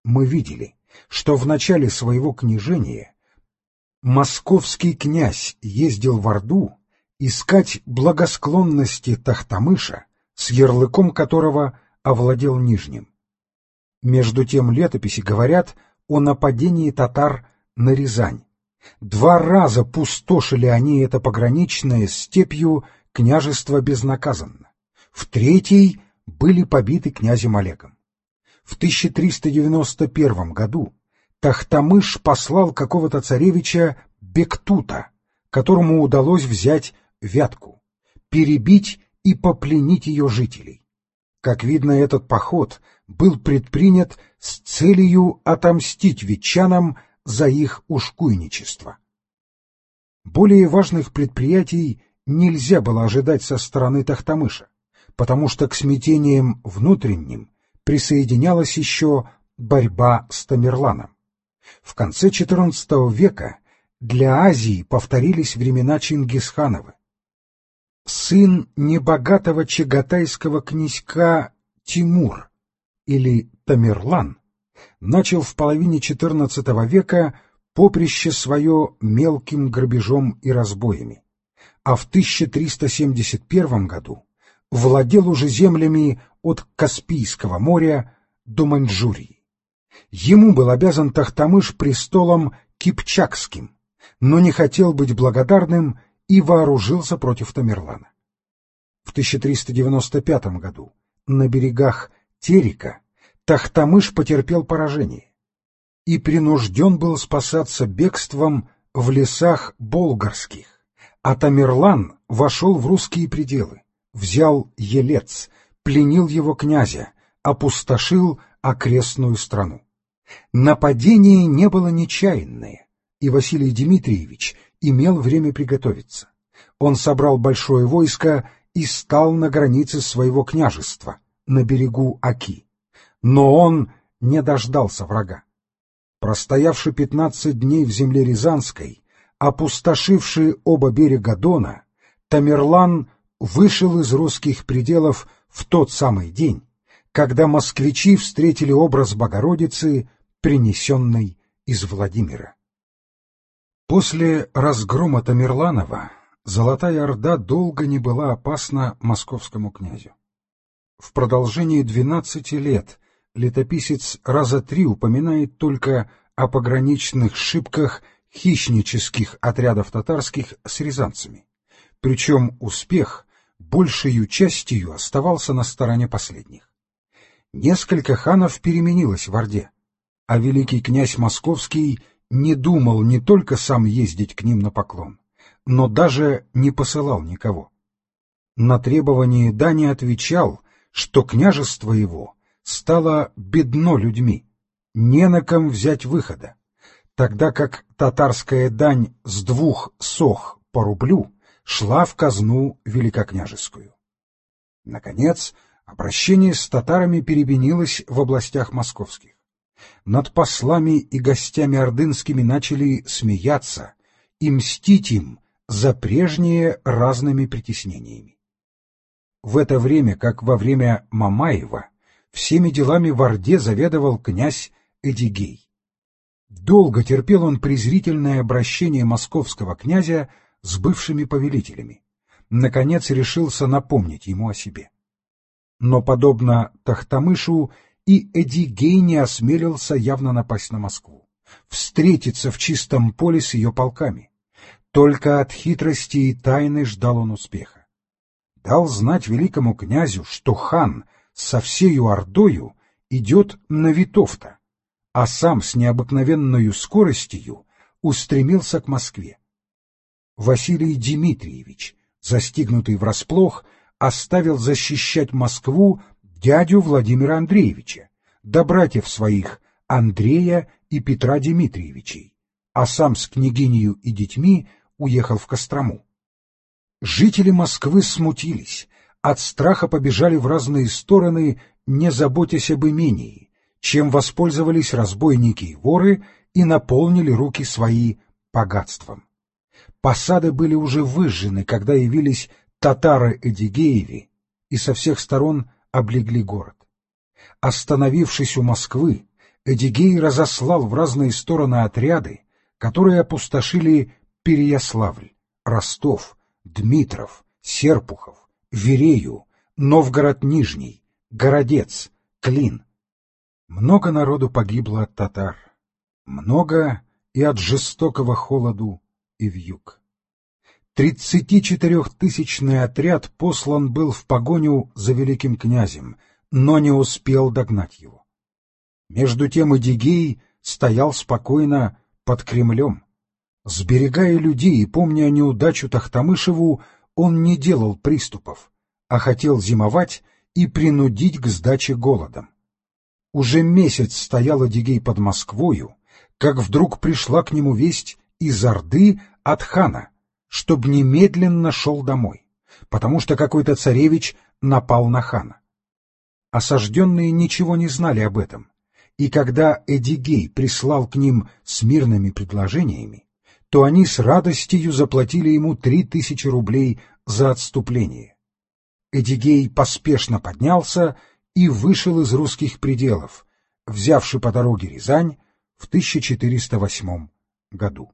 мы видели, что в начале своего княжения московский князь ездил в Орду искать благосклонности Тохтамыша, с ярлыком которого овладел Нижним. Между тем летописи говорят о нападении татар на Рязань. 2 раза пустошили они это пограничное степью княжество безнаказанно. В 3-й были побиты князем Олегом. В 1391 году Тохтамыш послал какого-то царевича Бектута, которому удалось взять Вятку, перебить и попленить ее жителей. Как видно, этот поход был предпринят с целью отомстить ветчанам за их ушкуйничество. Более важных предприятий нельзя было ожидать со стороны Тохтамыша, потому что к смятениям внутренним присоединялась еще борьба с Тамерланом. В конце XIV века для Азии повторились времена Чингисхановы. Сын небогатого чагатайского князька Тимур, или Тамерлан, начал в половине XIV века поприще свое мелким грабежом и разбоями, а в 1371 году владел уже землями от Каспийского моря до Маньчжурии. Ему был обязан Тохтамыш престолом кипчакским, но не хотел быть благодарным и вооружился против Тамерлана. В 1395 году на берегах Терека Тохтамыш потерпел поражение и принужден был спасаться бегством в лесах болгарских, а Тамерлан вошел в русские пределы, взял Елец, пленил его князя, опустошил окрестную страну. Нападение не было нечаянное, и Василий Дмитриевич имел время приготовиться. Он собрал большое войско и стал на границе своего княжества, на берегу Оки. Но он не дождался врага. Простоявши 15 дней в земле Рязанской, опустошивши оба берега Дона, Тамерлан вышел из русских пределов в тот самый день, когда москвичи встретили образ Богородицы, принесенной из Владимира. После разгрома Тамерланова Золотая Орда долго не была опасна московскому князю. В продолжении 12 лет летописец раза 3 упоминает только о пограничных шибках хищнических отрядов татарских с рязанцами, причем успех большею частью оставался на стороне последних. Несколько ханов переменилось в Орде, а великий князь Московский не думал не только сам ездить к ним на поклон, но даже не посылал никого. На требование дани отвечал, что княжество его стало бедно людьми, не на ком взять выхода, тогда как татарская дань с 2 сох по рублю шла в казну великокняжескую. Наконец, обращение с татарами переменилось в областях московских. Над послами и гостями ордынскими начали смеяться и мстить им за прежние разными притеснениями. В это время, как во время Мамаева, всеми делами в Орде заведовал князь Эдигей. Долго терпел он презрительное обращение московского князя с бывшими повелителями. Наконец решился напомнить ему о себе. Но, подобно Тохтамышу, и Эдигей не осмелился явно напасть на Москву, встретиться в чистом поле с ее полками. Только от хитрости и тайны ждал он успеха. Дал знать великому князю, что хан со всею ордою идет на Витовта, а сам с необыкновенною скоростью устремился к Москве. Василий Дмитриевич, застигнутый врасплох, оставил защищать Москву дядю Владимира Андреевича, да братьев своих Андрея и Петра Дмитриевичей, а сам с княгинею и детьми уехал в Кострому. Жители Москвы смутились, от страха побежали в разные стороны, не заботясь об имении, чем воспользовались разбойники и воры и наполнили руки свои богатством. Посады были уже выжжены, когда явились татары Эдигееви, и со всех сторон облегли город. Остановившись у Москвы, Эдигей разослал в разные стороны отряды, которые опустошили Переяславль, Ростов, Дмитров, Серпухов, Верею, Новгород Нижний, Городец, Клин. Много народу погибло от татар, много и от жестокого холоду и вьюг. 34-тысячный отряд послан был в погоню за великим князем, но не успел догнать его. Между тем Эдигей стоял спокойно под Кремлем. Сберегая людей и помня неудачу Тохтамышеву, он не делал приступов, а хотел зимовать и принудить к сдаче голодом. Уже месяц стоял Эдигей под Москвою, как вдруг пришла к нему весть из Орды от хана, чтоб немедленно шел домой, потому что какой-то царевич напал на хана. Осажденные ничего не знали об этом, и когда Эдигей прислал к ним с мирными предложениями, то они с радостью заплатили ему 3000 рублей за отступление. Эдигей поспешно поднялся и вышел из русских пределов, взявши по дороге Рязань в 1408 году.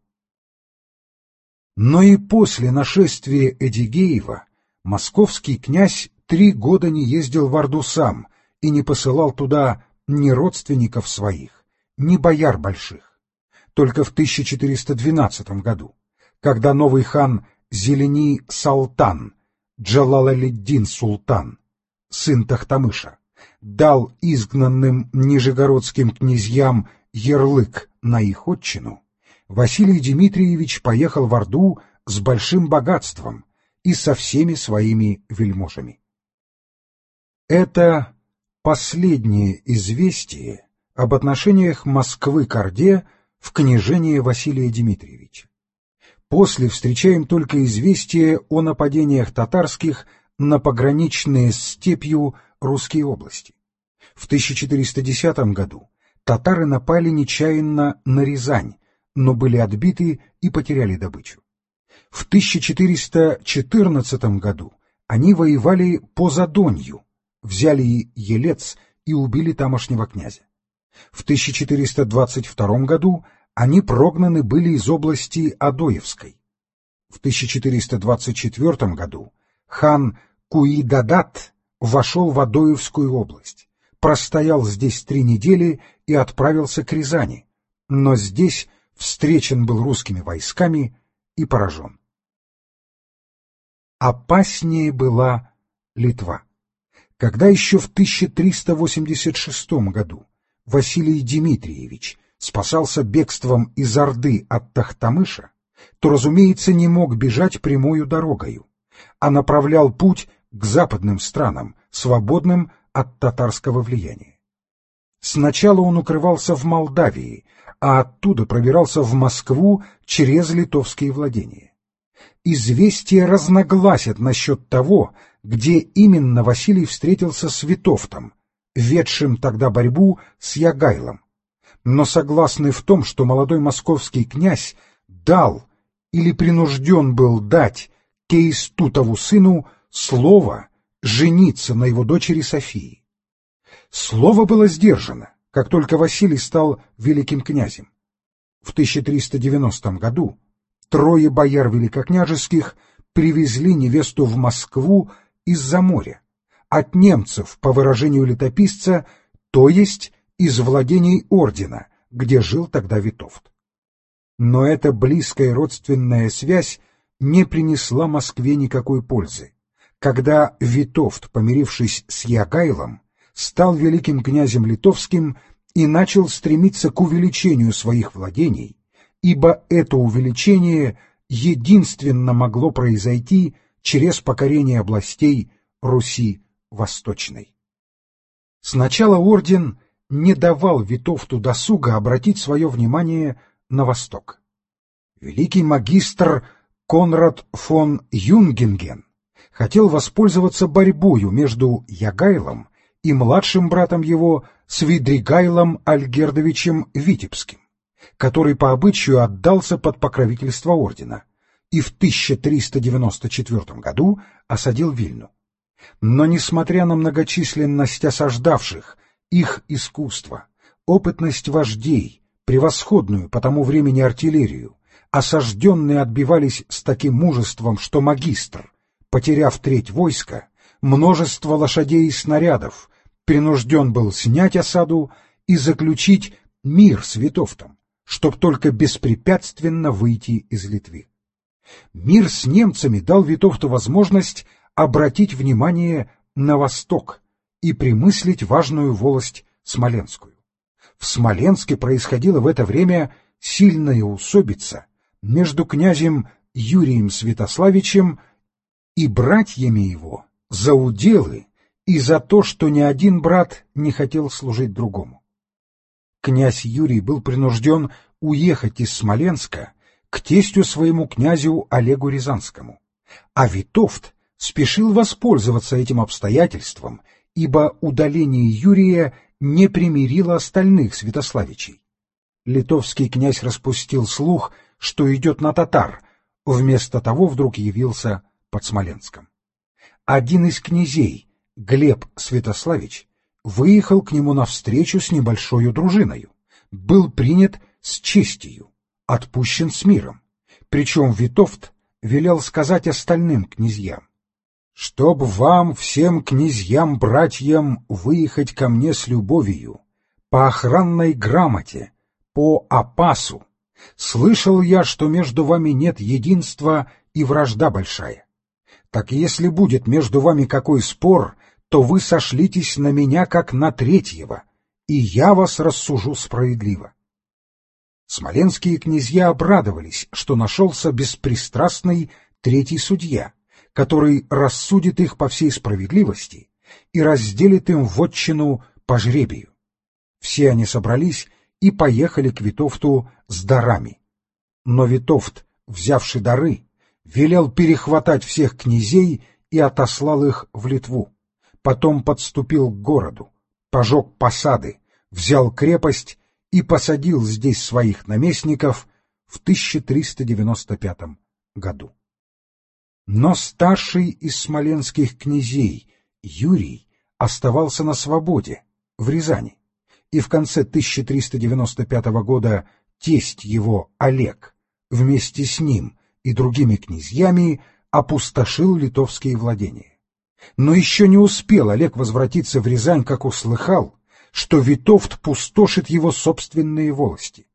Но и после нашествия Эдигеева московский князь 3 года не ездил в Орду сам и не посылал туда ни родственников своих, ни бояр больших. Только в 1412 году, когда новый хан Зелени Салтан, Джалалаледдин Султан, сын Тохтамыша, дал изгнанным нижегородским князьям ярлык на их отчину, Василий Дмитриевич поехал в Орду с большим богатством и со всеми своими вельможами. Это последнее известие об отношениях Москвы к Орде в княжении Василия Дмитриевича. После встречаем только известие о нападениях татарских на пограничные с степью русские области. В 1410 году татары напали нечаянно на Рязань, но были отбиты и потеряли добычу. В 1414 году они воевали по Задонью, взяли Елец и убили тамошнего князя. В 1422 году они прогнаны были из области Адоевской. В 1424 году хан Куидадат вошел в Адоевскую область, простоял здесь 3 недели и отправился к Рязани, но здесь встречен был русскими войсками и поражен. Опаснее была Литва. Когда еще в 1386 году Василий Дмитриевич спасался бегством из Орды от Тохтамыша, то, разумеется, не мог бежать прямою дорогою, а направлял путь к западным странам, свободным от татарского влияния. Сначала он укрывался в Молдавии, а оттуда пробирался в Москву через литовские владения. Известия разногласят насчет того, где именно Василий встретился с Витовтом, ведшим тогда борьбу с Ягайлом, но согласны в том, что молодой московский князь дал или принужден был дать Кейстутову сыну слово жениться на его дочери Софии. Слово было сдержано, как только Василий стал великим князем. В 1390 году 3 бояр великокняжеских привезли невесту в Москву из-за моря, от немцев, по выражению летописца, то есть из владений ордена, где жил тогда Витовт. Но эта близкая родственная связь не принесла Москве никакой пользы, когда Витовт, помирившись с Ягайлом, стал великим князем литовским и начал стремиться к увеличению своих владений, ибо это увеличение единственно могло произойти через покорение областей Руси Восточной. Сначала орден не давал Витовту досуга обратить свое внимание на восток. Великий магистр Конрад фон Юнгенген хотел воспользоваться борьбою между Ягайлом и младшим братом его Свидригайлом Альгердовичем Витебским, который по обычаю отдался под покровительство ордена и в 1394 году осадил Вильну. Но, несмотря на многочисленность осаждавших, их искусство, опытность вождей, превосходную по тому времени артиллерию, осажденные отбивались с таким мужеством, что магистр, потеряв треть войска, множество лошадей и снарядов, принужден был снять осаду и заключить мир с Витовтом, чтоб только беспрепятственно выйти из Литвы. Мир с немцами дал Витовту возможность обратить внимание на восток и примыслить важную волость Смоленскую. В Смоленске происходила в это время сильная усобица между князем Юрием Святославичем и братьями его за уделы и за то, что ни один брат не хотел служить другому. Князь Юрий был принужден уехать из Смоленска к тестю своему князю Олегу Рязанскому, а Витовт спешил воспользоваться этим обстоятельством, ибо удаление Юрия не примирило остальных святославичей. Литовский князь распустил слух, что идет на татар, вместо того вдруг явился под Смоленском. Один из князей, Глеб Святославич, выехал к нему навстречу с небольшой дружиною, был принят с честью, отпущен с миром, причем Витовт велел сказать остальным князьям: «Чтоб вам, всем князьям-братьям, выехать ко мне с любовью, по охранной грамоте, по опасу. Слышал я, что между вами нет единства и вражда большая. Так если будет между вами какой спор, то вы сошлитесь на меня как на третьего, и я вас рассужу справедливо». Смоленские князья обрадовались, что нашелся беспристрастный третий судья, который рассудит их по всей справедливости и разделит им вотчину по жребию. Все они собрались и поехали к Витовту с дарами. Но Витовт, взявши дары, велел перехватать всех князей и отослал их в Литву. Потом подступил к городу, пожег посады, взял крепость и посадил здесь своих наместников в 1395 году. Но старший из смоленских князей, Юрий, оставался на свободе, в Рязани, и в конце 1395 года тесть его, Олег, вместе с ним и другими князьями опустошил литовские владения. Но еще не успел Олег возвратиться в Рязань, как услыхал, что Витовт пустошит его собственные волости.